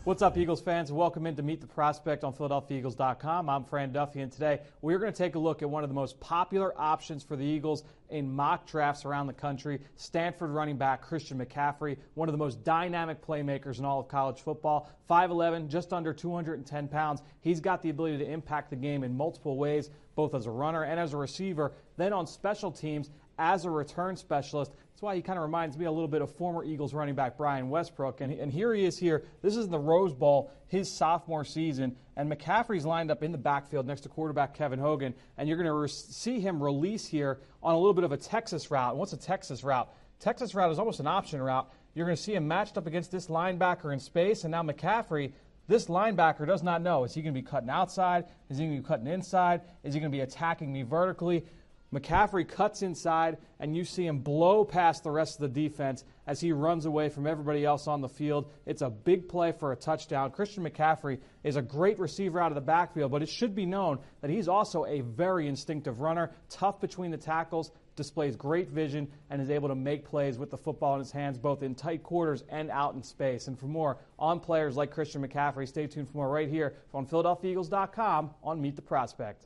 What's up, Eagles fans? Welcome in to Meet the Prospect on PhiladelphiaEagles.com. I'm Fran Duffy, and today we're going to take a look at one of the most popular options for the Eagles in mock drafts around the country, Stanford running back Christian McCaffrey, one of the most dynamic playmakers in all of college football. 5'11", just under 210 pounds. He's got the ability to impact the game in multiple ways, both as a runner and as a receiver, then on special teams as a return specialist. That's why he kind of reminds me a little bit of former Eagles running back Brian Westbrook. And here he is here. This is the Rose Bowl, his sophomore season. And McCaffrey's lined up in the backfield next to quarterback Kevin Hogan. And you're going to see him release here on a little bit of a Texas route. And what's a Texas route? Texas route is almost an option route. You're going to see him matched up against this linebacker in space. And now McCaffrey, this linebacker does not know. Is he going to be cutting outside? Is he going to be cutting inside? Is he going to be attacking me vertically? McCaffrey cuts inside, and you see him blow past the rest of the defense as he runs away from everybody else on the field. It's a big play for a touchdown. Christian McCaffrey is a great receiver out of the backfield, but it should be known that he's also a very instinctive runner, tough between the tackles, displays great vision, and is able to make plays with the football in his hands, both in tight quarters and out in space. And for more on players like Christian McCaffrey, stay tuned for more right here on PhiladelphiaEagles.com on Meet the Prospect.